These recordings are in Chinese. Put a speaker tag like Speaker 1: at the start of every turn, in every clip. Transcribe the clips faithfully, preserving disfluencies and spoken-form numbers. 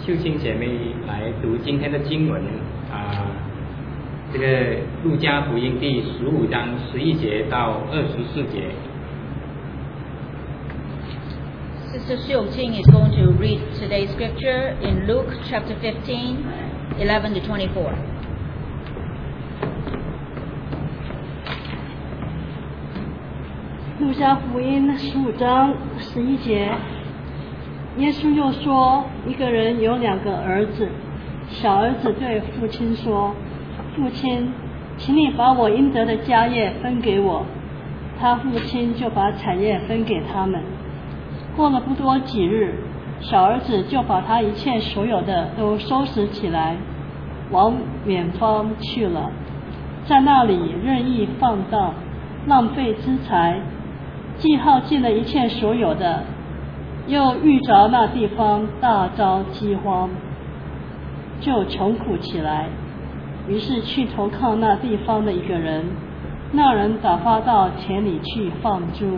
Speaker 1: 秀清姐妹来读今天的经文啊，这个路加福音第十五章十一节到二十四节。
Speaker 2: Sister Xiu Qing is going to read today's scripture in Luke chapter fifteen, eleven to twenty-four.
Speaker 3: 路加福音十五章十一节，耶稣又说，一个人有两个儿子，小儿子对父亲说，父亲，请你把我应得的家业分给我。他父亲就把产业分给他们。过了不多几日，小儿子就把他一切所有的都收拾起来，往远方去了，在那里任意放荡，浪费资财，既耗尽了一切所有的，又遇着那地方大遭饥荒，就穷苦起来，于是去投靠那地方的一个人，那人打发到田里去放猪。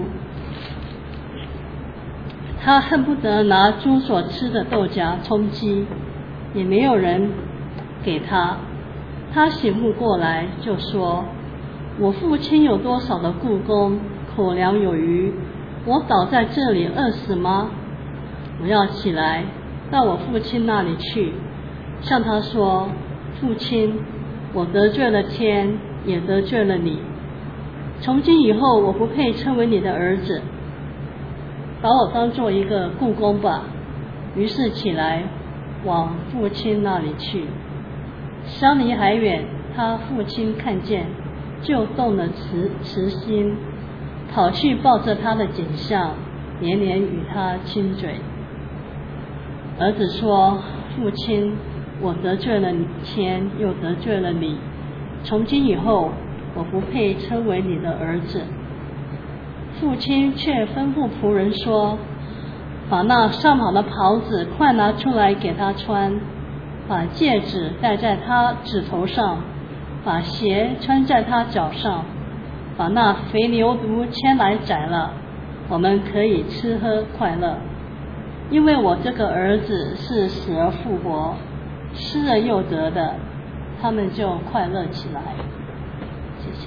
Speaker 3: 他恨不得拿猪所吃的豆荚充饥，也没有人给他。他醒悟过来，就说，我父亲有多少的雇工，口粮有余，我倒在这里饿死吗？我要起来到我父亲那里去，向他说，父亲，我得罪了天，也得罪了你，从今以后我不配称为你的儿子，把我当做一个雇工吧。于是起来往父亲那里去，相离还远，他父亲看见，就动了慈慈心，跑去抱着他的颈项，连连与他亲嘴。儿子说，父亲，我得罪了天，又得罪了你，从今以后我不配称为你的儿子。父亲却吩咐仆人说，把那上好的袍子快拿出来给他穿，把戒指戴在他指头上，把鞋穿在他脚上，把那肥牛犊牵来宰了，我们可以吃喝快乐。因为我这个儿子是死而复活，失而又得的，他们就快乐起来。谢谢。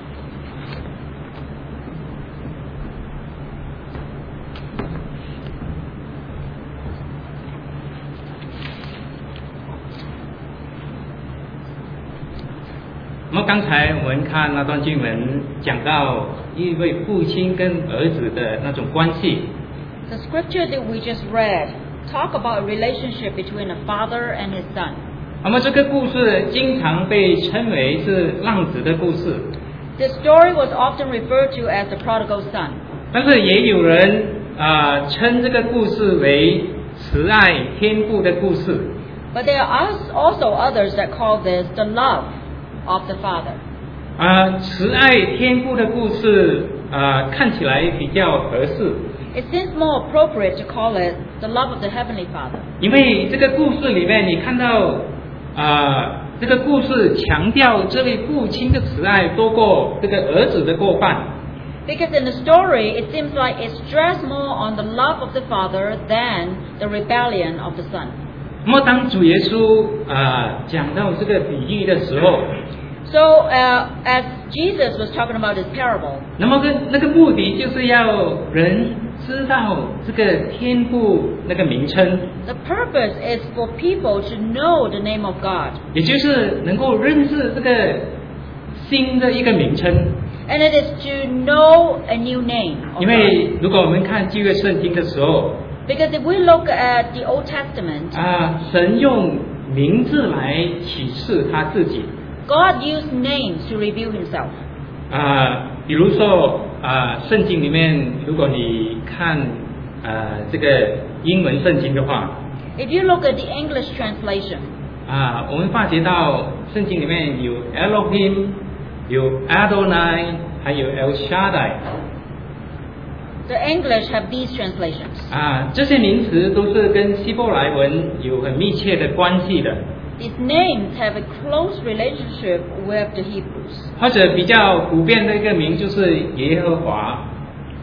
Speaker 1: 那么刚才我们看那段经文，讲到一位父亲跟儿子的那种关系。
Speaker 2: The scripture that we just read talk about a relationship between a father and his son.
Speaker 1: 那么这个故事经常被称为是浪子的故事。
Speaker 2: This story was often referred to as the prodigal son.
Speaker 1: 但是也有人啊、呃、称这个故事为慈爱天父的故事。
Speaker 2: But there are also others that call this the love of the father.
Speaker 1: 啊、呃，慈爱天父的故事啊、呃，看起来比较合适。
Speaker 2: It seems more appropriate to call it the love of the heavenly Father.
Speaker 1: 因为这个故事里面，你看到啊、呃，这个故事强调这位父亲的慈爱多过这个儿子的过犯。
Speaker 2: Because in the story, it seems like it stressed more on the love of the father than the rebellion of the son.
Speaker 1: 那么当主耶稣啊、呃、讲到这个比喻的时候，
Speaker 2: So, uh, as Jesus was talking about his parable,
Speaker 1: 那么跟那个目的就是要人知道这个天父那个名称，
Speaker 2: the purpose is for people to know the name of God.
Speaker 1: 也就是能够认识这个新的一个名称。
Speaker 2: And it is to know a new name of
Speaker 1: 因
Speaker 2: God.
Speaker 1: 为如果我们看旧约圣经的时候，
Speaker 2: Because if we look at the Old Testament,
Speaker 1: 啊，神用名字来启示他自己。
Speaker 2: God used names to reveal himself.
Speaker 1: 啊，比如说啊，圣经里面，如果你看啊这个英文圣经的话，
Speaker 2: If you look at the English translation,
Speaker 1: 啊，我们发觉到圣经里面有 Elohim， 有 Adonai， 还有 El Shaddai。
Speaker 2: the English have these translations.
Speaker 1: 啊，这些名词都是跟希伯来文有很密切的关系的。
Speaker 2: These names have a close relationship with the Hebrews.
Speaker 1: 或者比较普遍的一个名就是耶和华。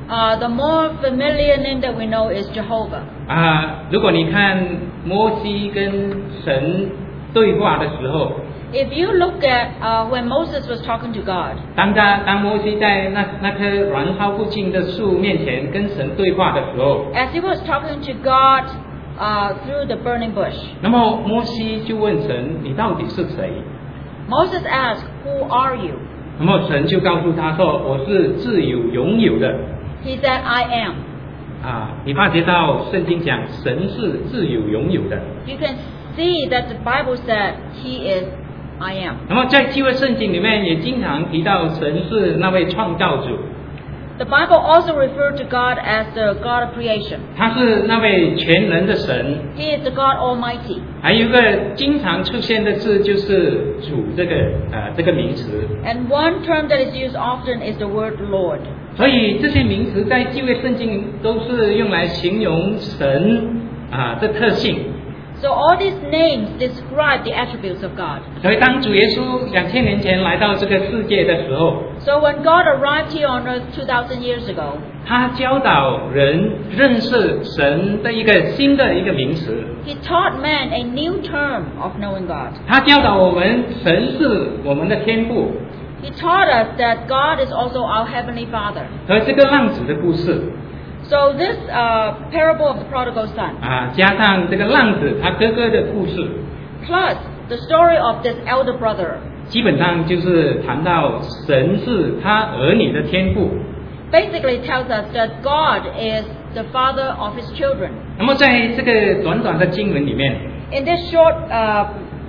Speaker 2: Uh, the more familiar name that we know is Jehovah.
Speaker 1: 啊，如果你看摩西跟神对话的时候，
Speaker 2: If you look at uh, when Moses was talking to God,
Speaker 1: 当他当摩西在那那棵燃烧不尽的树面前跟神对话的时候，
Speaker 2: as he was talking to God uh, through the burning bush,
Speaker 1: 那么摩西就问神：“你到底是谁？”
Speaker 2: Moses asked, "Who are you?"
Speaker 1: 那么神就告诉他说：“我是自有永有的。”
Speaker 2: He said, "I am."
Speaker 1: 啊，你发觉到圣经讲神是自有永有的。
Speaker 2: You can see that the Bible said He is I am.
Speaker 1: 那么在旧约圣经里面也经常提到神是那位创造主，
Speaker 2: The Bible also referred to God as the God of creation.
Speaker 1: 他是那位全能的神。
Speaker 2: He is the God Almighty.
Speaker 1: 还有一个经常出现的字就是主这个呃这个名词，
Speaker 2: And one term that is used often is the word Lord.
Speaker 1: 所以这些名词在旧约圣经都是用来形容神啊的特性。
Speaker 2: So all these names describe the attributes of God.
Speaker 1: 所以当主耶稣两千年前来到这个世界的时候，
Speaker 2: So when God arrived here on earth two thousand years ago,
Speaker 1: 他教导人认识神的一个新的一个名词。
Speaker 2: He taught man a new term of knowing God.
Speaker 1: 他教导我们，神是我们的天父。
Speaker 2: He taught us that God is also our Heavenly Father.
Speaker 1: 和这个浪子的故事
Speaker 2: So this uh, parable of the prodigal son,
Speaker 1: 啊，加上这个浪子他哥哥的故事，
Speaker 2: plus the story of this elder brother,
Speaker 1: 基本上就是谈到神是他儿女的天父。
Speaker 2: basically tells us that God is the father of his children.
Speaker 1: 那么在这个短短的经文里面，
Speaker 2: In this short uh,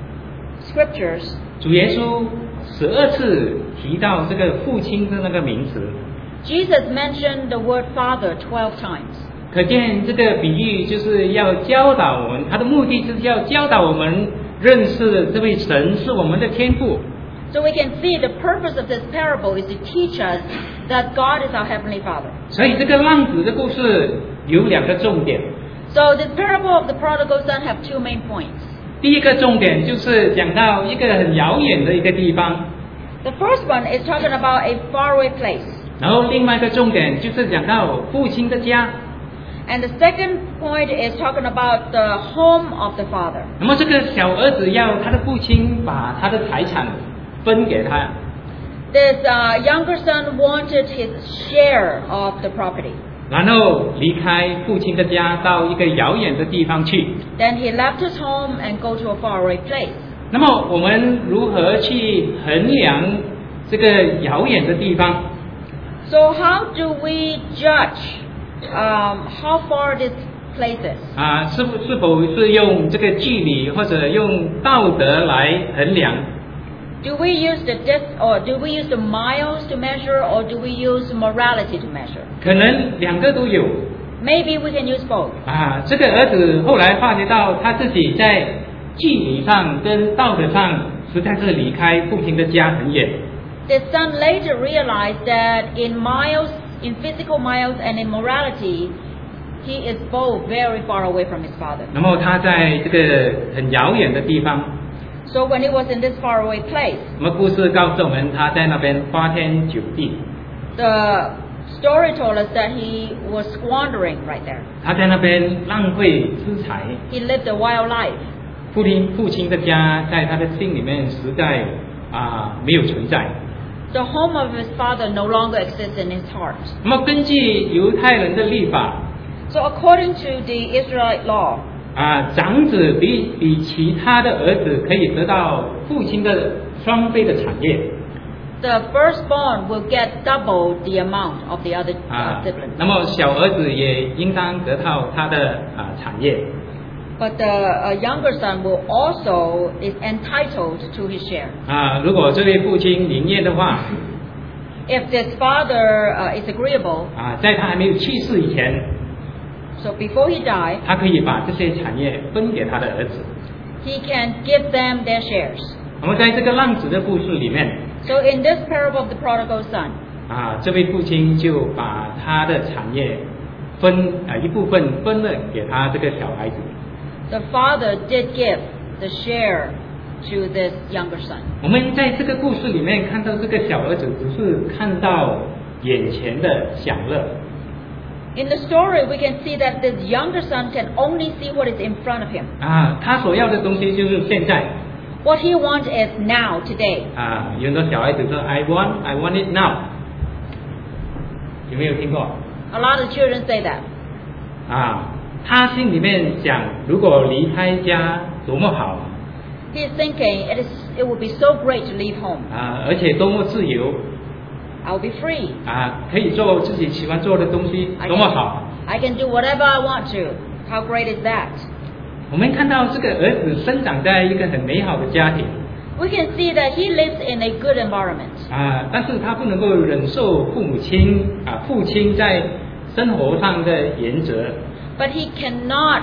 Speaker 2: scriptures,
Speaker 1: 主耶稣十二次提到这个父亲的那个名词，
Speaker 2: Jesus mentioned the word father twelve times.
Speaker 1: 可见这个比喻就是要教导我们，他的目的就是要教导我们认识这位神是我们的天父。
Speaker 2: So we can see the purpose of this parable is to teach us that God is our Heavenly Father.
Speaker 1: 所以这个浪子的故事有两个重点，
Speaker 2: So this parable of the prodigal son have two main points.
Speaker 1: 第一个重点就是讲到一个很遥远的一个地方，
Speaker 2: The first one is talking about a faraway place.
Speaker 1: 然后另外一个重点就是讲到父亲的家。
Speaker 2: And the second point is talking about the home of the father.
Speaker 1: 那么这个小儿子要他的父亲把他的财产分给他，
Speaker 2: This uh, younger son wanted his share of the property.
Speaker 1: 然后离开父亲的家，到一个遥远的地方去。
Speaker 2: Then he left his home and go to a faraway place.
Speaker 1: 那么我们如何去衡量这个遥远的地方？
Speaker 2: So how do we judge um, how far this place is?
Speaker 1: 啊，是不是否是用这个距离或者用道德来衡量？
Speaker 2: Do we use the dis- or do we use the miles to measure, or do we use morality to measure?
Speaker 1: 可能两个都有。
Speaker 2: Maybe we can use both.
Speaker 1: 啊，这个儿子后来发觉到他自己在距离上跟道德上实在是离开父亲的家很远。
Speaker 2: The son later realized that in miles, in physical miles and in morality, he is both very far away from his father.
Speaker 1: 那么他在这个很遥远的地方，
Speaker 2: So when he was in this faraway place,
Speaker 1: 那么故事告诉我们他在那边花天酒地，
Speaker 2: the story told us that he was squandering right there.
Speaker 1: 他在那边浪费资财。
Speaker 2: He lived a wild life.
Speaker 1: 父亲父亲的家在他的心里面实在啊没有存在。
Speaker 2: The home of his father no longer exists in his heart.
Speaker 1: 那么根据犹太人的律法
Speaker 2: So according to the Israelite law,
Speaker 1: 啊，长子比比其他的儿子可以得到父亲的双倍的产业
Speaker 2: the firstborn will get double the amount of the other
Speaker 1: 啊
Speaker 2: uh,，siblings.
Speaker 1: 那么小儿子也应当得到他的啊产业
Speaker 2: But the uh, younger son will also is entitled to his share.
Speaker 1: 啊。如果这位父亲灵验的话
Speaker 2: If this father uh, is agreeable,
Speaker 1: 啊，在他还没有去世以前，
Speaker 2: so before he died,
Speaker 1: 他可以把这些产业分给他的儿子。
Speaker 2: he can give them their shares.
Speaker 1: 那么在这个浪子的故事里面
Speaker 2: So in this parable of the prodigal son,
Speaker 1: 啊，这位父亲就把他的产业分啊一部分分了给他这个小孩子。
Speaker 2: the father did give the share to this younger son.
Speaker 1: 我们在这个故事里面看到这个小儿子只是看到眼前的享乐，
Speaker 2: In the story, we can see that this younger son can only see what is in front of him.
Speaker 1: 啊，他所要的东西就是现在。
Speaker 2: What he wants is now, today.
Speaker 1: 啊，有很多小孩子说 I want, I want it now。有没有听过？
Speaker 2: A lot of children say that.
Speaker 1: 啊，他心里面想，如果离开家多么好。
Speaker 2: He is thinking it is, it would be so great to leave home.
Speaker 1: 啊，而且多么自由。
Speaker 2: I'll be free.
Speaker 1: 啊，可以做自己喜欢做的东西，
Speaker 2: I
Speaker 1: 多么好！
Speaker 2: can, I can do whatever I want to. How great is that?
Speaker 1: 我们看到这个儿子生长在一个很美好的家庭。
Speaker 2: We can see that he lives in a good environment.
Speaker 1: 啊，但是他不能够忍受父母亲啊，父亲在生活上的原则。
Speaker 2: But he cannot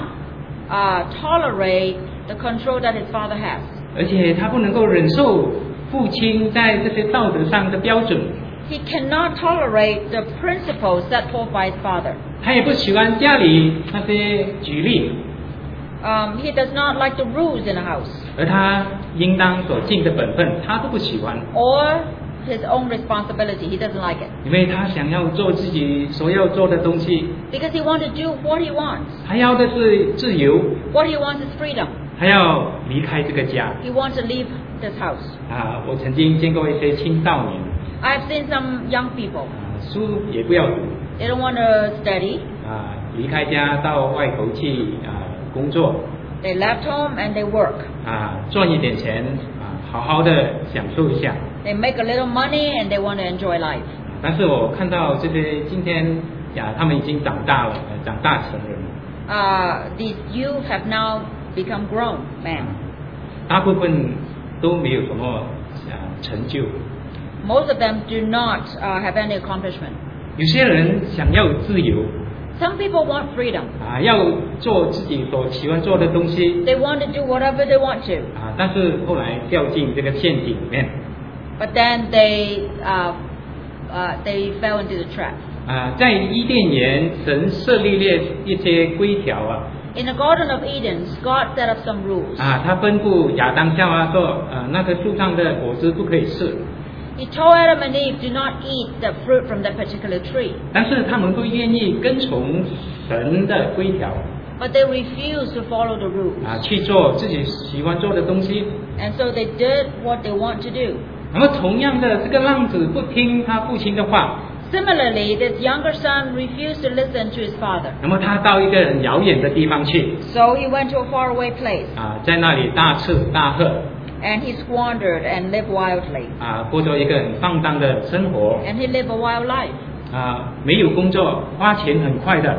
Speaker 2: uh, tolerate the control that his father has.
Speaker 1: 而且他不能够忍受父亲在这些道德上的标准。
Speaker 2: He cannot tolerate the principles set forth by his father.
Speaker 1: 他也不喜欢家里那些举例。
Speaker 2: Um, he does not like the rules in the house.
Speaker 1: 而他应当所尽的本分，他都不喜欢。
Speaker 2: Or his own responsibility. He doesn't like it.
Speaker 1: 因为他想要做自己所要做的东西。
Speaker 2: Because he wants to do what he wants.
Speaker 1: 他要的是自由。
Speaker 2: What he wants is freedom.
Speaker 1: 他要离开这个家。
Speaker 2: He wants to leave this house.
Speaker 1: 啊，我曾经见过一些青少年。
Speaker 2: I have seen some young people.
Speaker 1: 啊，书也不要读。
Speaker 2: They don't want to study.
Speaker 1: 啊，离开家到外头去啊工作。
Speaker 2: They left home and they work.
Speaker 1: 啊，赚一点钱啊，好好的享受一下。
Speaker 2: They make a little money and they want to enjoy life.
Speaker 1: 但是我看到这些今天呀，他们已经长大了，呃长大成人。
Speaker 2: Uh, these youth have now become grown men.
Speaker 1: 大部分都没有什么啊成就。
Speaker 2: Most of them do not uh, have any accomplishment.
Speaker 1: 有些人想要自由。
Speaker 2: Some people want freedom.
Speaker 1: 啊，要做自己所喜欢做的东西。
Speaker 2: They want to do whatever they want to.
Speaker 1: 啊，但是后来掉进这个陷阱里面。
Speaker 2: But then they uh, uh, they fell into the trap.
Speaker 1: 啊，在伊甸园，神设立了一些规条啊。
Speaker 2: In the Garden of Eden, God set up some rules.
Speaker 1: 啊，他吩咐亚当夏娃说，呃，那个树上的果子不可以吃。
Speaker 2: He told Adam and Eve, do not eat the fruit from that particular tree.
Speaker 1: 但是他们不愿意跟从神的规条。
Speaker 2: But they refused to follow the rules.
Speaker 1: 啊，去做自己喜欢做的东西。
Speaker 2: And so they did what they want to do.
Speaker 1: 那么同样的，这个浪子不听他父亲的话。
Speaker 2: Similarly, this younger son refused to listen to his father.
Speaker 1: 那么他到一个很遥远的地方去。
Speaker 2: So he went to a faraway place.
Speaker 1: 啊，在那里大吃大喝。
Speaker 2: And he squandered and lived wildly.
Speaker 1: 啊，过着一个很放荡的生活。
Speaker 2: And he lived a wild life.
Speaker 1: 啊，没有工作，花钱很快的。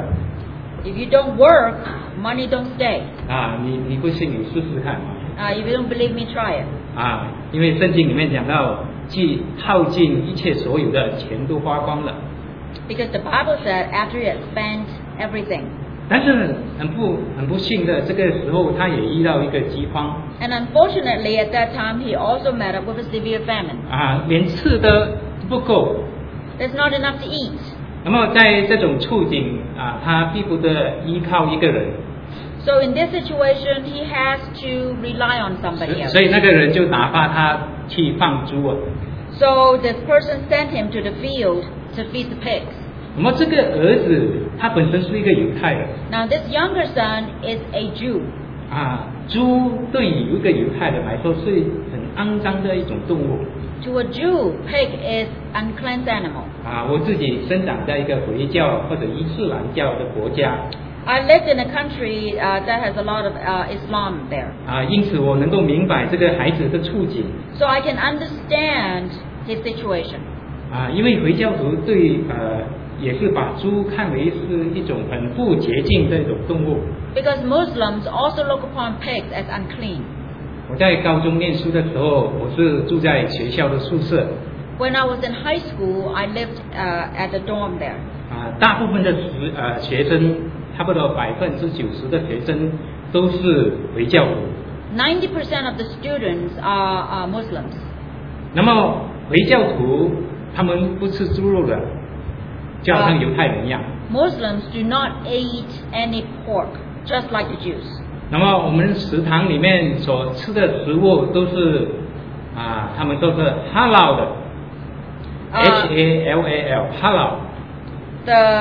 Speaker 2: If you don't work, money don't stay.
Speaker 1: 啊，你你不信你试试看嘛。
Speaker 2: Uh, if you don't believe me, try it.
Speaker 1: 啊，因为圣经里面讲到，既耗尽一切所有的钱都花光了。
Speaker 2: Because the Bible said after he had spent everything.
Speaker 1: 但是很不很不幸的，这个时候他也遇到一个饥荒。
Speaker 2: And unfortunately, at that time, he also met up with a severe famine.
Speaker 1: 啊，连吃的不够。
Speaker 2: There's not enough to eat.
Speaker 1: 那么在这种处境啊，他逼不得依靠一个人。
Speaker 2: So in this situation, he has to rely on somebody else.
Speaker 1: 所以那个人就打发他去放猪啊。
Speaker 2: So this person sent him to the field to feed the pigs.
Speaker 1: 那么这个儿子他本身是一个犹太人。
Speaker 2: Now this younger son is a Jew.
Speaker 1: 啊，猪对于一个犹太人来说是很肮脏的一种动物。
Speaker 2: To a Jew, pig is uncleansed animal.
Speaker 1: 啊，我自己生长在一个回教或者伊斯兰教的国家。
Speaker 2: I lived in a country uh, that has a lot of uh, Islam there.
Speaker 1: 啊，因此我能够明白这个孩子的处境。
Speaker 2: So I can understand his situation.
Speaker 1: 啊，因为回教徒对呃也是把猪看为是一种很不洁净的一种动物。
Speaker 2: Because Muslims also look upon pigs as unclean.
Speaker 1: 我在高中念书的时候，我是住在学校的宿舍。
Speaker 2: When I was in high school, I lived uh, at the dorm there.
Speaker 1: 啊，大部分的学呃学生，差不多百分之九十的学生都是回教徒。
Speaker 2: Ninety percent of the students are, are Muslims.
Speaker 1: 那么回教徒他们不吃猪肉的，就好像犹太人一样。
Speaker 2: Muslims do not eat any pork, just like the Jews.
Speaker 1: 那么我们食堂里面所吃的食物都是啊，他们都是 halal 的 ，H A L A L halal。
Speaker 2: The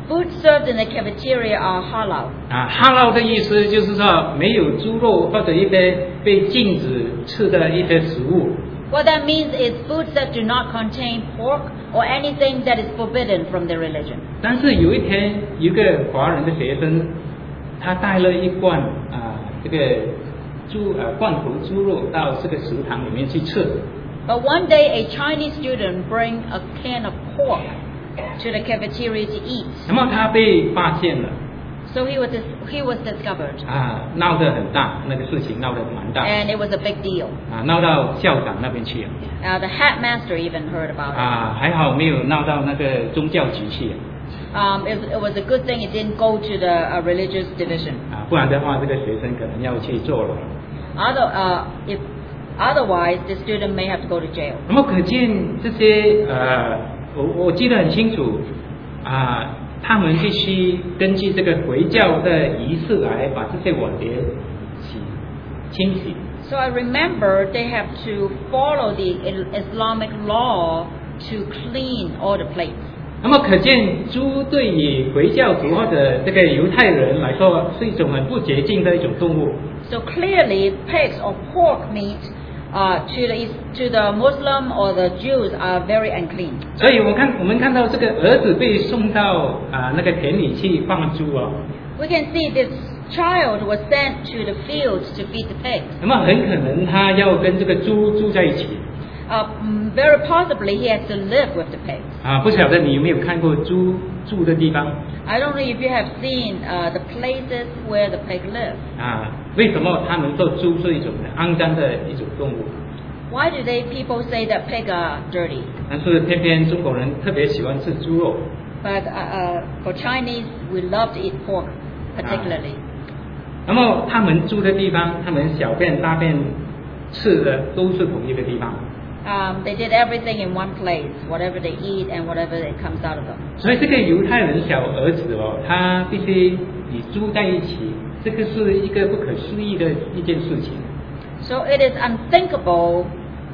Speaker 2: food served in the cafeteria are halal.
Speaker 1: 啊，哈劳的意思就是说没有猪肉或者一些被禁止吃的一些食物。
Speaker 2: What that means is foods that do not contain pork or anything that is forbidden from their religion.
Speaker 1: 但是有一天，有一个华人的学生，他带了一罐啊这个猪呃罐头猪肉到这个食堂里面去吃。
Speaker 2: But one day, a Chinese student bring a can of pork to the cafeteria to eat.
Speaker 1: 那么他被发现了。
Speaker 2: So he was he was discovered.
Speaker 1: 啊，闹得很大，那个事情闹得蛮大。
Speaker 2: And it was a big deal.
Speaker 1: 啊，闹到校长那边去了。
Speaker 2: Uh, the headmaster even heard about it.
Speaker 1: 啊，还好没有闹到那个宗教局去。
Speaker 2: Um, it, it was a good thing it didn't go to the uh, religious division.
Speaker 1: 啊，不然的话，这个学生可能要去坐牢。
Speaker 2: Other, uh, if otherwise, the student may have to go to jail.
Speaker 1: 那么可见这些呃，我我记得很清楚啊，他们必须根据这个回教的仪式来把这些碗碟洗清洗。
Speaker 2: So I remember they have to follow the Islamic law to clean all the plates.
Speaker 1: 那么可见猪对于回教徒或者这个犹太人来说是一种很不洁净的一种动物。
Speaker 2: So clearly, pigs or pork meat uh, to the to the Muslim or the Jews are very unclean.
Speaker 1: 所以我看我们看到这个儿子被送到啊那个田里去放猪哦。
Speaker 2: We can see this child was sent to the fields to feed the pigs.
Speaker 1: 那么很可能他要跟这个猪住在一起。
Speaker 2: Uh, very possibly he has to live with the pigs.
Speaker 1: 啊，不晓得你有没有看过猪住的地方？
Speaker 2: I don't know if you have seen uh, the places where the pig live.
Speaker 1: 啊，为什么他们说猪是一种肮脏的一种动物？
Speaker 2: Why do they people say that pig are dirty?
Speaker 1: 但是偏偏中国人特别喜欢吃猪肉。
Speaker 2: But uh, uh, for Chinese, we love to eat pork particularly.
Speaker 1: 那么他们住的地方，他们小便大便吃的都是同一个地方。
Speaker 2: Um, they did everything in one place, whatever they eat and whatever it comes out of them.
Speaker 1: 所以这个犹太人小儿子哦，他必须与猪在一起，这个是一个不可思议的一件事情。
Speaker 2: So it is unthinkable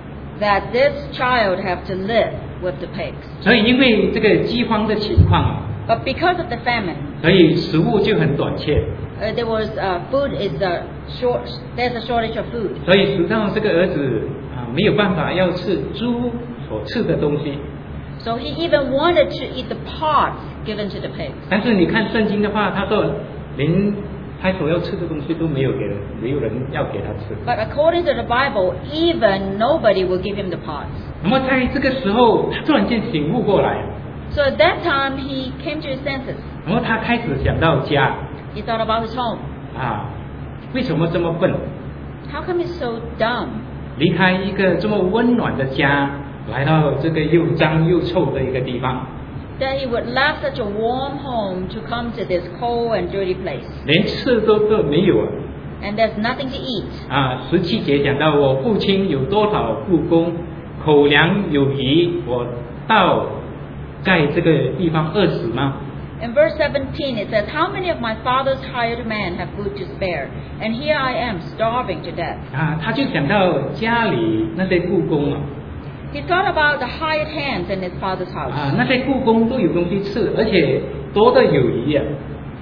Speaker 2: that this child have to live with the pigs.
Speaker 1: 所以因为这个饥荒的情况啊，
Speaker 2: But because of the famine,
Speaker 1: 所以食物就很短缺。
Speaker 2: uh, there was uh, food is a short. There's a shortage of food.
Speaker 1: 所以使到这个儿子啊没有办法要吃猪所吃的东西。
Speaker 2: So he even wanted to eat the parts given to the pigs.
Speaker 1: 但是你看圣经的话，他说连他所要吃的东西都没有给人，没有人要给他吃。
Speaker 2: But according to the Bible, even nobody will give him the parts.
Speaker 1: 那么在这个时候，他突然间醒悟过来，
Speaker 2: So at that time, he came to his senses.
Speaker 1: 然后他开始想到家
Speaker 2: He thought about his home.
Speaker 1: 啊，为什么这么笨？
Speaker 2: How come he's so dumb?
Speaker 1: 离开一个这么温暖的家，来到这个又脏又臭的一个地方，
Speaker 2: That he would left such a warm home to come to this cold and dirty place.
Speaker 1: 连吃都都没有啊！
Speaker 2: And there's nothing to eat.
Speaker 1: 啊，十七节讲到我父亲有多少故宫，口粮有余，我到在这个地方饿死吗？
Speaker 2: In verse seventeen, it says, How many of my father's hired men have food to spare? And here I am, starving to death.
Speaker 1: 啊，他就想到家里那些故宫啊，
Speaker 2: He thought about the hired hands in his father's house.
Speaker 1: 啊，那些故宫都有东西吃，而且多的有余啊。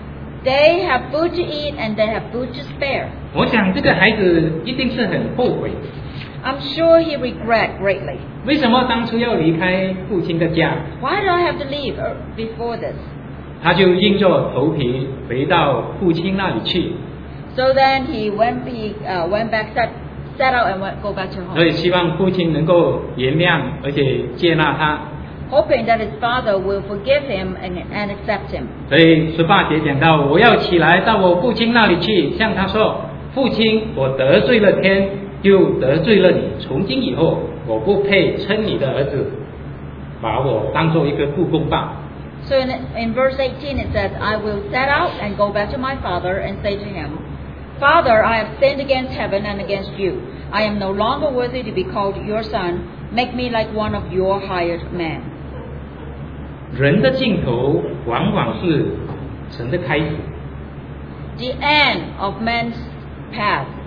Speaker 2: They have food to eat and they have food to spare.
Speaker 1: 我想这个孩子一定是很后悔，
Speaker 2: I'm sure he regret greatly.
Speaker 1: 为什么当初要离开父亲的家？
Speaker 2: Why did I have to leave uh, before this?
Speaker 1: 他就硬着头皮回到父亲那里去，
Speaker 2: So then he went, he, uh, went back, set, set out and went, go back to
Speaker 1: 所
Speaker 2: home.
Speaker 1: 以希望父亲能够原谅而且接纳他。
Speaker 2: Hoping that his father will forgive him and, and accept him.
Speaker 1: 所以十八节讲到，我要起来到我父亲那里去，向他说：“父亲，我得罪了天，又得罪了你。从今以后，我不配称你的儿子，把我当做一个故宫吧。”
Speaker 2: So in, in verse eighteen it says, I will set out and go back to my father and say to him, Father, I have sinned against heaven and against you. I am no longer worthy to be called your son. Make me like one of your hired men.
Speaker 1: 人的尽头往往是神的开始。
Speaker 2: The end of man's path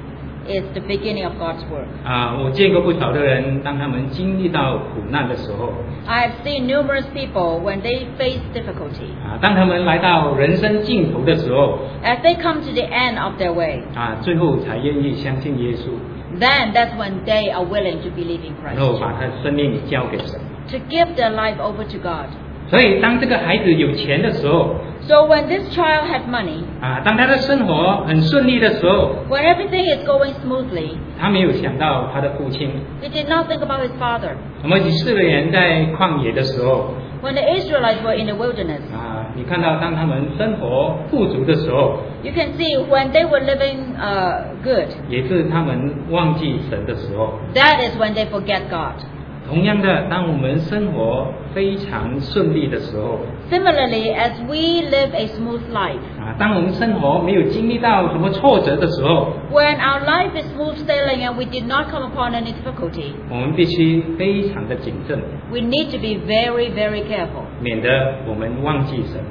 Speaker 2: is the beginning of God's work.
Speaker 1: 啊，我见过不少的人，当他们经历到苦难的时候，
Speaker 2: I have seen numerous people when they face difficulty,
Speaker 1: 啊，当他们来到人生尽头的时候，
Speaker 2: as they come to the end of their way,
Speaker 1: 啊，最后才愿意相信耶稣，
Speaker 2: then that's when they are willing to believe in
Speaker 1: 然后
Speaker 2: Christ,
Speaker 1: 把他生命交给神。
Speaker 2: to give their life over to God.
Speaker 1: 所以，当这个孩子有钱的时候，
Speaker 2: So when this child had money,
Speaker 1: 啊，当他的生活很顺利的时候，
Speaker 2: when everything is going smoothly,
Speaker 1: 他没有想到他的父亲。
Speaker 2: he did not think about his father.
Speaker 1: 那么以色列人在旷野的时候，
Speaker 2: When the Israelites were in the wilderness,
Speaker 1: 啊，你看到当他们生活富足的时候，
Speaker 2: you can see when they were living uh, good,
Speaker 1: 也是他们忘记神的时候。
Speaker 2: that is when they forget God.
Speaker 1: 同样的，当我们生活非常顺利的时候，
Speaker 2: Similarly, as we live a smooth life,
Speaker 1: 啊，当我们生活没有经历到什么挫折的时候，
Speaker 2: when our life is smooth sailing and we did not come upon any difficulty,
Speaker 1: 我们必须非常的谨慎，
Speaker 2: we need to be very, very careful
Speaker 1: 免得我们忘记神。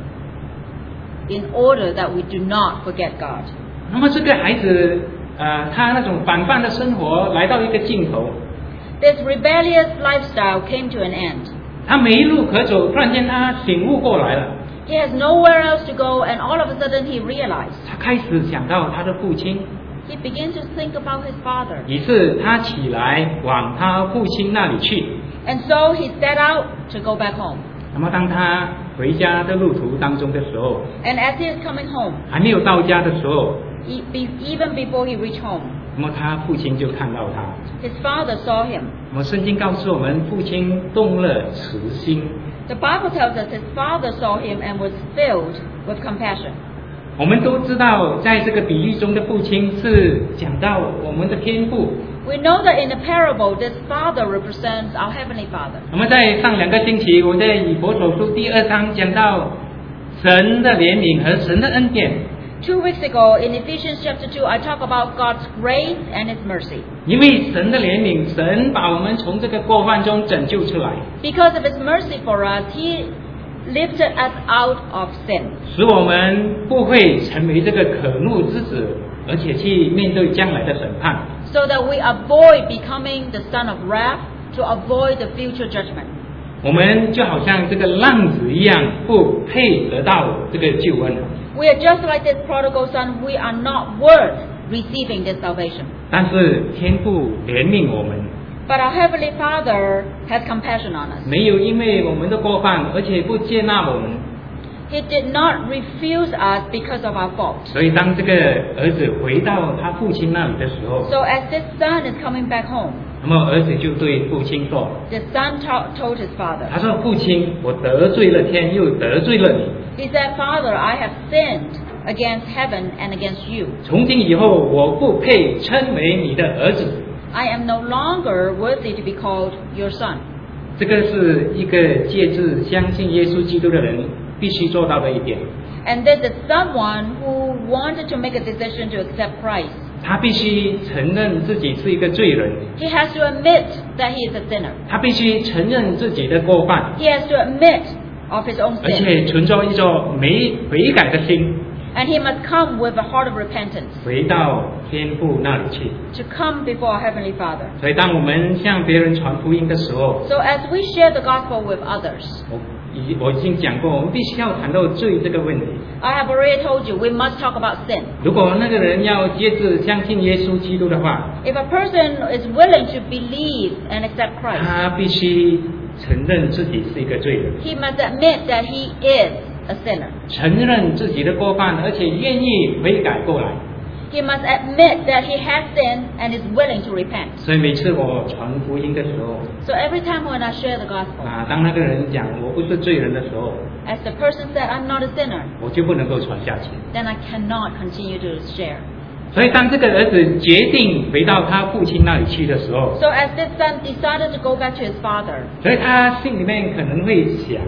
Speaker 2: in order that we do not forget God.
Speaker 1: 那么这个孩子，呃，他那种反叛的生活来到一个尽头，
Speaker 2: This rebellious lifestyle came to an end.
Speaker 1: 他没路可走，突然间他醒悟过来了，
Speaker 2: He has nowhere else to go, and all of a sudden he realized.
Speaker 1: 他开始想到他的父亲，
Speaker 2: He began to think about his father.
Speaker 1: 于是他起来往他父亲那里去。
Speaker 2: And so he set out to go back home.
Speaker 1: 那么当他回家的路途当中的时候，
Speaker 2: And as he is coming home,
Speaker 1: 还没有到家的时候，
Speaker 2: e- be- even before he reached home,
Speaker 1: 那么他父亲就看到他。
Speaker 2: his father saw him.
Speaker 1: 那么圣经告诉我们，父亲动了慈心。
Speaker 2: The Bible tells us his father saw him and was filled with compassion.
Speaker 1: 我们都知道，在这个比喻中的父亲是讲到我们的天父。
Speaker 2: We know that in the parable, this father represents our heavenly father.
Speaker 1: 那么在上两个星期，我在以弗所书第二章讲到神的怜悯和神的恩典。
Speaker 2: Two weeks ago, in Ephesians chapter two, I talk about God's grace and his mercy.
Speaker 1: 因为神的怜悯，神把我们从这个过犯中拯救出来，
Speaker 2: Because of his mercy for us, he lifted us out of sin,
Speaker 1: 使我们不会成为这个可怒之子，而且去面对将来的审判。
Speaker 2: so that we avoid becoming the son of wrath, to avoid the future judgment.
Speaker 1: 我们就好像这个浪子一样，不配得到这个救恩。
Speaker 2: We are just like this prodigal son. We are not worth receiving this salvation.
Speaker 1: 但是天父怜悯我们，
Speaker 2: But our heavenly Father has compassion on us.
Speaker 1: 没有因为我们的过犯，而且不接纳我们。
Speaker 2: He did not refuse us because of our fault.
Speaker 1: 所以当这个儿子回到他父亲那里的时候，
Speaker 2: So as this son is coming back home,
Speaker 1: 那么儿子就对父亲说
Speaker 2: the son to- told his：“ father,
Speaker 1: 他说，父亲，我得罪了天，又得罪了你。
Speaker 2: he said, Father, I have sinned against heaven and against you.
Speaker 1: 从今以后，我不配称为你的儿子。”
Speaker 2: I am no longer worthy to be called your son.
Speaker 1: 这个是一个借志相信耶稣基督的人必须做到的一点。
Speaker 2: And this is someone who wanted to make a decision to accept Christ.
Speaker 1: 他必须承认自己是一个罪人，
Speaker 2: He has to admit that he is a sinner.
Speaker 1: 他必须承认自己的过犯，
Speaker 2: He has to admit of his own
Speaker 1: 而
Speaker 2: sin.
Speaker 1: 且存着一种没悔改的心，
Speaker 2: And he must come with a heart of repentance
Speaker 1: 回到天父那里去。
Speaker 2: to come before our Heavenly Father.
Speaker 1: 所以，当我们向别人传福音的时候，
Speaker 2: So as we share the gospel with others,
Speaker 1: 我已我已经讲过，我们必须要谈到罪这个问题。
Speaker 2: I have already told you, we must talk about sin.
Speaker 1: 如果那个人要接着相信耶稣基督的话，
Speaker 2: If a person is willing to believe and accept Christ,
Speaker 1: 他必须承认自己是一个罪人，
Speaker 2: he must admit that he is a sinner.
Speaker 1: 承认自己的过犯，而且愿意悔改过来。
Speaker 2: He must admit that he has sinned and is willing to repent.
Speaker 1: 所以每次我传福音的时候，
Speaker 2: So every time when I share the gospel,
Speaker 1: 啊，当那个人讲我不是罪人的时候，
Speaker 2: as the person said, I'm not a sinner,
Speaker 1: 我就不能够传下去。
Speaker 2: then I cannot continue to share.
Speaker 1: 所以当这个儿子决定回到他父亲那里去的时候，
Speaker 2: So as this son decided to go back to his father,
Speaker 1: 所以他心里面可能会想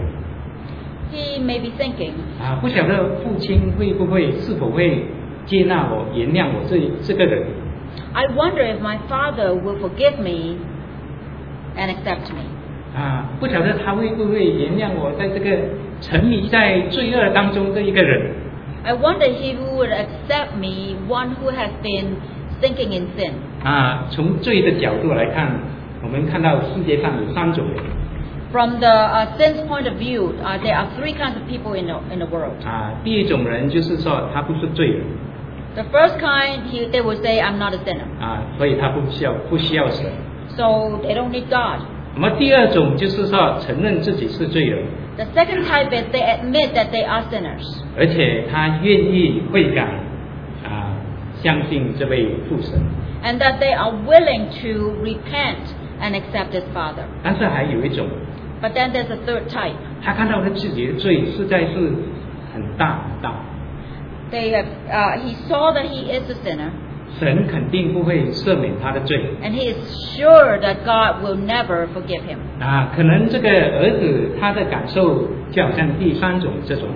Speaker 2: he may be thinking,
Speaker 1: 啊，不晓得父亲会不会是否会接纳我、原谅我这这个人。
Speaker 2: I wonder if my father will forgive me and accept me.
Speaker 1: 啊，不晓得他会不会原谅我在这个沉迷在罪恶当中的一个人。
Speaker 2: I wonder if he would accept me, one who has been sinking in sin.
Speaker 1: 啊，从罪的角度来看，我们看到世界上有三种人。
Speaker 2: From the uh, sin's point of view, uh, there are three kinds of people in the, in the world.
Speaker 1: 啊，第一种人就是说他不是罪人。
Speaker 2: The first kind, he, they will say, I'm not a sinner.
Speaker 1: 啊，所以他不需要不需要神。
Speaker 2: So they don't need God.
Speaker 1: 那么第二种就是说承认自己是罪人。
Speaker 2: The second type is they admit that they are sinners.
Speaker 1: 而且他愿意悔改，啊，相信这位父神。
Speaker 2: And that they are willing to repent and accept his Father.
Speaker 1: 但是还有一种，
Speaker 2: But then there's a third type.
Speaker 1: 他看到他自己的罪实在是很大很大，
Speaker 2: They have, uh, he saw that he is a sinner,
Speaker 1: 神肯定不会赦免他的罪。
Speaker 2: and he is sure that God will never forgive him.
Speaker 1: 啊，可能这个儿子他的感受就好像第三种这种。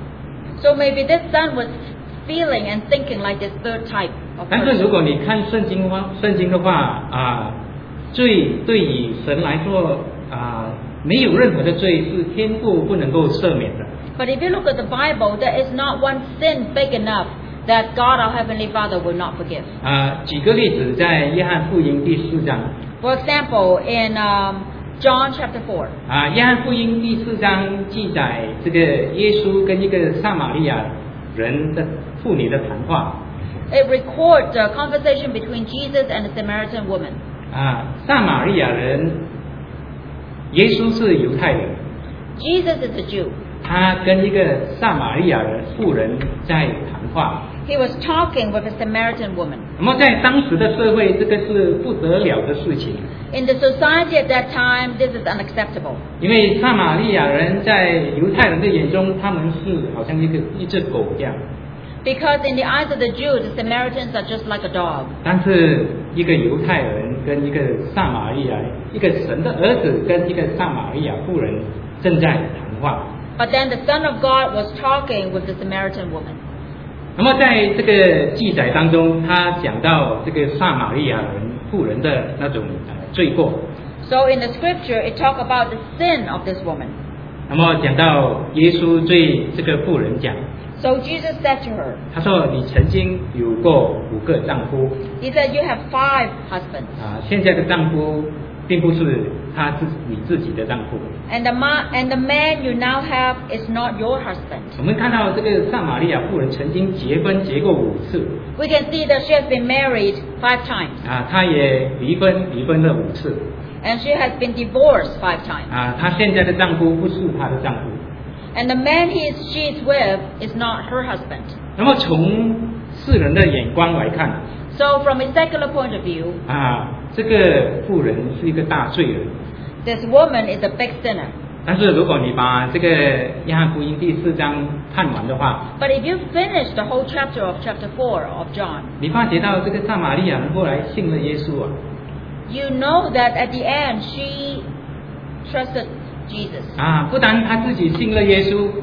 Speaker 2: So maybe this son was feeling and thinking like this third type of
Speaker 1: 但是
Speaker 2: person.
Speaker 1: 如果你看圣经的话，圣经的话啊，罪对于神来说啊，没有任何的罪是天父不能够赦免的。
Speaker 2: But if you look at the Bible, there is not one sin big enough that God our Heavenly Father will not forgive.
Speaker 1: 啊，举个例子，在约翰福音第四章
Speaker 2: For example, in um, John chapter four,
Speaker 1: 啊，约翰福音第四章记载这个耶稣跟一个撒玛利亚人的妇女的谈话。
Speaker 2: it records a conversation between Jesus and a Samaritan woman.
Speaker 1: 啊，撒玛利亚人，耶稣是犹太人，
Speaker 2: Jesus is a Jew.
Speaker 1: 他跟一个撒玛利亚人妇人在谈话。
Speaker 2: He was talking with a Samaritan woman.
Speaker 1: 那么在当时的社会，这个是不得了的事情，
Speaker 2: In the society at that time, this is unacceptable.
Speaker 1: 因为撒玛利亚人在犹太人的眼中，他们是好像一个一只狗一样。
Speaker 2: Because in the eyes of the Jews, the Samaritans are just like a dog.
Speaker 1: 但是一个犹太人跟一个撒玛利亚，一个神的儿子跟一个撒玛利亚妇人正在谈话。
Speaker 2: But then the Son of God was talking with the Samaritan woman.
Speaker 1: 那么在这个记载当中，他讲到这个撒玛利亚人妇人的那种呃罪过。
Speaker 2: So in the scripture, it talks about the sin of this woman.
Speaker 1: 那么讲到耶稣对这个妇人讲，
Speaker 2: So Jesus said to her,
Speaker 1: 他说：“你曾经有过五个丈夫，
Speaker 2: He said, you have five husbands.
Speaker 1: 啊，现在的丈夫并不是他自你自己的丈夫。”
Speaker 2: And the, ma- and the man you now have is not your husband.
Speaker 1: 我们看到这个撒玛利亚妇人曾经结婚结过五次，
Speaker 2: We can see that she has been married five times.
Speaker 1: 啊，她也离婚离婚了五次，
Speaker 2: And she has been divorced five times.
Speaker 1: 啊，她现在的丈夫不是她的丈夫。
Speaker 2: And the man he is, she is with is not her husband.
Speaker 1: 那么从世人的眼光来看，
Speaker 2: So from a secular point of view,
Speaker 1: 啊，这个妇人是一个大罪人。
Speaker 2: this woman is a big sinner.
Speaker 1: 但是如果你把这个约翰福音第四章看完的话，
Speaker 2: But if you finish the whole chapter of chapter four of John,
Speaker 1: 你发觉到这个撒玛利亚人后来信了耶稣啊，
Speaker 2: you know that at the end she trusted Jesus.
Speaker 1: 啊，不但他自己信了耶稣，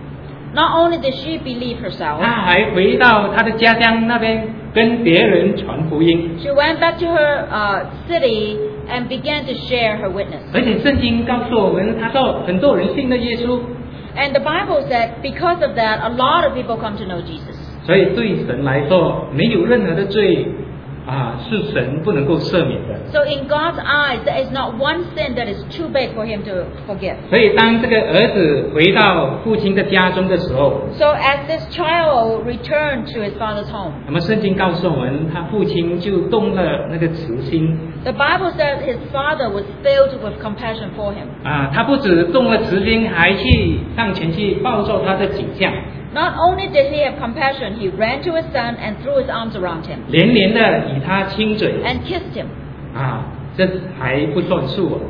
Speaker 2: Not only did she believe herself,
Speaker 1: 他还回到他的家乡那边跟别人传福音。
Speaker 2: she went back to her uh, city and began to share her witness.
Speaker 1: 而且圣经告诉我们，他说很多人信了耶稣，
Speaker 2: And the Bible said because of that, a lot of people come to know Jesus.
Speaker 1: 所以对神来说，没有任何的罪啊是神不能够赦免的。
Speaker 2: So in God's eyes, there is not one sin that is too big for Him to forgive.
Speaker 1: 所以当这个儿子回到父亲的家中的时候，
Speaker 2: So as this child returned to his father's home,
Speaker 1: 那么圣经告诉我们，他父亲就动了那个慈心
Speaker 2: the Bible says his father was filled with compassion for him.
Speaker 1: 啊，他不止动了慈心，还去上前去抱住他的颈项，
Speaker 2: Not only did he have compassion, he ran to his son and threw his arms around him
Speaker 1: 连连的与他亲嘴
Speaker 2: and kissed him.
Speaker 1: 啊，这还不算数哦。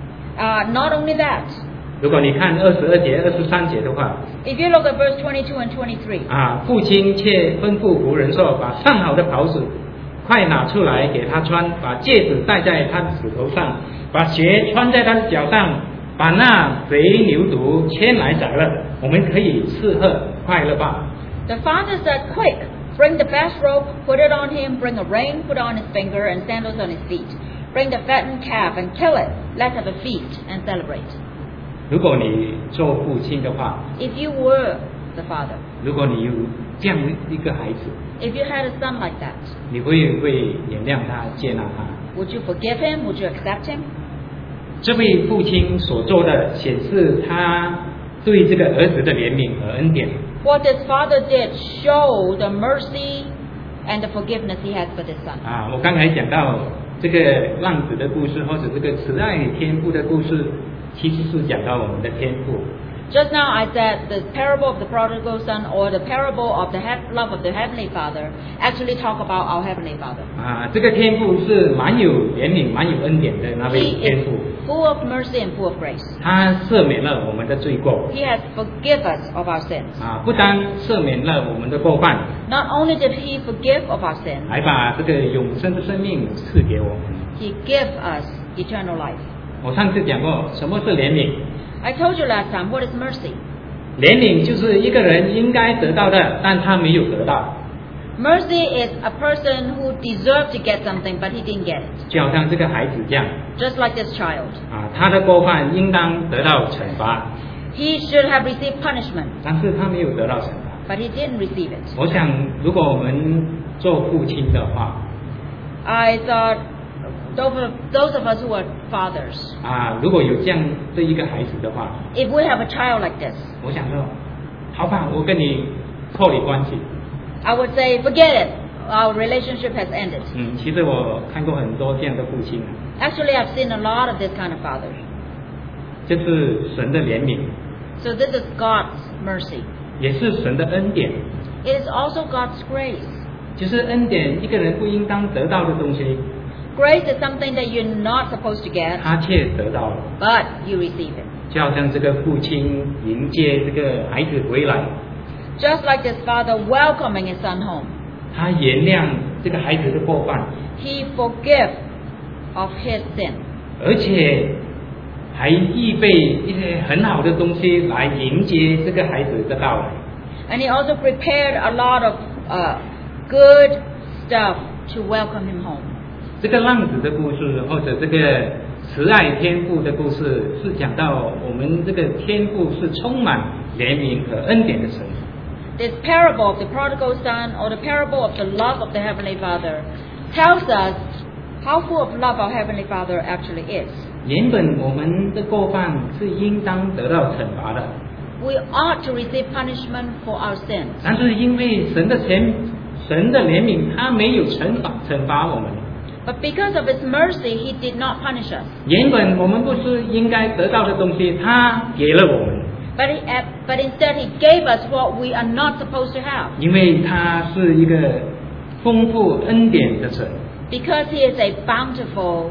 Speaker 2: Uh, not only that,
Speaker 1: 如果你看二十二节、二十三节的话，
Speaker 2: if you look at verse twenty-two and twenty-three,
Speaker 1: 啊，父亲却吩咐仆人说：“把上好的袍子快拿出来给他穿，把戒指戴在他的指头上，把鞋穿在他的脚上，把那肥牛犊牵来宰了，我们可以吃喝快乐吧。”
Speaker 2: the father said, Quick, bring the best robe, put it on him, bring a ring, put on his finger, and sandals on his feet. Bring the fattened calf and kill it. Let's have a feast and celebrate.
Speaker 1: 如果你做父亲的话，
Speaker 2: If you were the father,
Speaker 1: 如果你有这样一个孩子，
Speaker 2: If you had a son like that,
Speaker 1: 你会不会原谅他、接纳他？
Speaker 2: would you forgive him? Would you accept him?
Speaker 1: 这位父亲所做的，显示他对这个儿子的怜悯和恩典。
Speaker 2: What this father did showed the mercy and the forgiveness he has for this son.
Speaker 1: 啊，我刚才讲到这个浪子的故事，或者这个慈爱天父的故事，其实是讲到我们的天父。
Speaker 2: Just now I said the parable of the prodigal son or the parable of the he- love of the heavenly father actually talk about our heavenly father.
Speaker 1: 啊，这个天父是蛮有怜悯、蛮有恩典的那位
Speaker 2: He
Speaker 1: 天
Speaker 2: is
Speaker 1: 父，
Speaker 2: full of mercy and full of grace.
Speaker 1: 他赦免了我们的罪过。
Speaker 2: He has forgiven us of our sins.
Speaker 1: 啊，不单赦免了我们的过犯，
Speaker 2: Not only did he forgive of our sins,
Speaker 1: 还把这个永生的生命赐给我们。
Speaker 2: he gave us eternal life.
Speaker 1: 我上次讲过，什么是怜悯？
Speaker 2: I told you last time, what is mercy?
Speaker 1: 怜悯就是一个人应该得到的，但他没有得到，
Speaker 2: Mercy is a person who deserved to get something, but he didn't get it.
Speaker 1: 就好像这个孩子这样。
Speaker 2: Just like this child.
Speaker 1: 啊，他的过犯应当得到惩罚，
Speaker 2: He should have received punishment,
Speaker 1: 但是他没有得到惩罚。
Speaker 2: but he didn't receive it.
Speaker 1: 我想，如果我们做父亲的话，
Speaker 2: I thought those of, those of us who are fathers,
Speaker 1: 啊，如果有这样的一个孩子的话，
Speaker 2: if we have a child like this,
Speaker 1: 我想说，好吧，我跟你脱离关系。
Speaker 2: I would say, forget it. Our relationship has ended.
Speaker 1: 嗯，其实我看过很多这样的父亲，
Speaker 2: Actually, I've seen a lot of this kind of fathers.
Speaker 1: 这是神的怜悯，
Speaker 2: So this is God's mercy.
Speaker 1: 也是神的恩典。
Speaker 2: It is also God's grace.
Speaker 1: 就是恩典，一个人不应当得到的东西，
Speaker 2: Grace is something that you're not supposed to get,
Speaker 1: 他却得到了。
Speaker 2: but you receive it.
Speaker 1: 就好像这个父亲迎接这个孩子回来，
Speaker 2: Just like this father welcoming his son home.
Speaker 1: 他原谅这个孩子的过犯，
Speaker 2: He forgive of his sin.
Speaker 1: 而且还预备一些很好的东西来迎接这个孩子的到来。
Speaker 2: And he also prepared a lot of uh, good stuff to welcome him home.
Speaker 1: 这个浪子的故事，或者这个慈爱天父的故事，是讲到我们这个天父是充满怜悯和恩典的神。
Speaker 2: This parable of the prodigal son or the parable of the love of the Heavenly Father tells us how full of love our Heavenly Father actually is.
Speaker 1: 原本我们的过犯是应当得到惩罚的，
Speaker 2: We ought to receive punishment for our sins.
Speaker 1: 但是因为神的怜神的怜悯，他没有惩罚惩罚我们。
Speaker 2: But because of His mercy, He did not punish us.
Speaker 1: 原本我们不是应该得到的东西，他给了我们，
Speaker 2: But, he, uh, but instead He gave us what we are not supposed to have.
Speaker 1: 因为他是一个丰富恩典的神。
Speaker 2: Because He is a bountiful,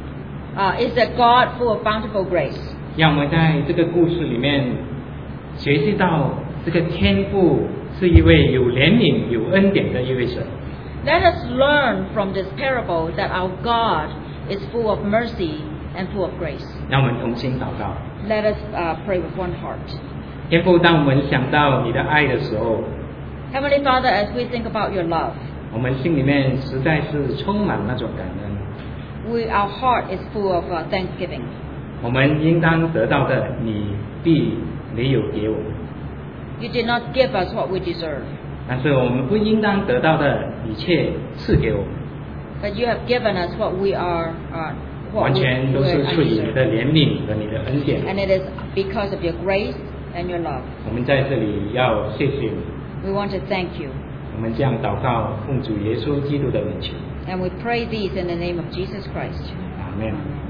Speaker 2: uh, is a God full of bountiful grace.
Speaker 1: 让我们在这个故事里面学习到，这个天父是一位有怜悯、有恩典的一位神。
Speaker 2: Let us learn from this parable that our God is full of mercy and full of grace.
Speaker 1: 让我们同心祷告。
Speaker 2: Let us uh, pray with one heart.
Speaker 1: 天父，当我们想到你的爱的时候，
Speaker 2: Heavenly Father, as we think about your love,
Speaker 1: 我们心里面实在是充满那种感恩。
Speaker 2: we, our heart is full of uh, thanksgiving.
Speaker 1: 我们应当得到的，你必没有给我们；
Speaker 2: You did not give us what we deserve,
Speaker 1: 但是我们不应当得到的，你却赐给我们，
Speaker 2: but you have given us what we are, uh,
Speaker 1: 完
Speaker 2: what we
Speaker 1: 全都
Speaker 2: were
Speaker 1: 是出于你
Speaker 2: undeserved.
Speaker 1: 的怜悯和你的恩典。
Speaker 2: And it is because of your grace and your love.
Speaker 1: 我们在这里要谢谢你。
Speaker 2: We want to thank you.
Speaker 1: 我们这样祷告，奉主耶稣基督的名求，
Speaker 2: And we pray these in the name of Jesus Christ.
Speaker 1: 阿门。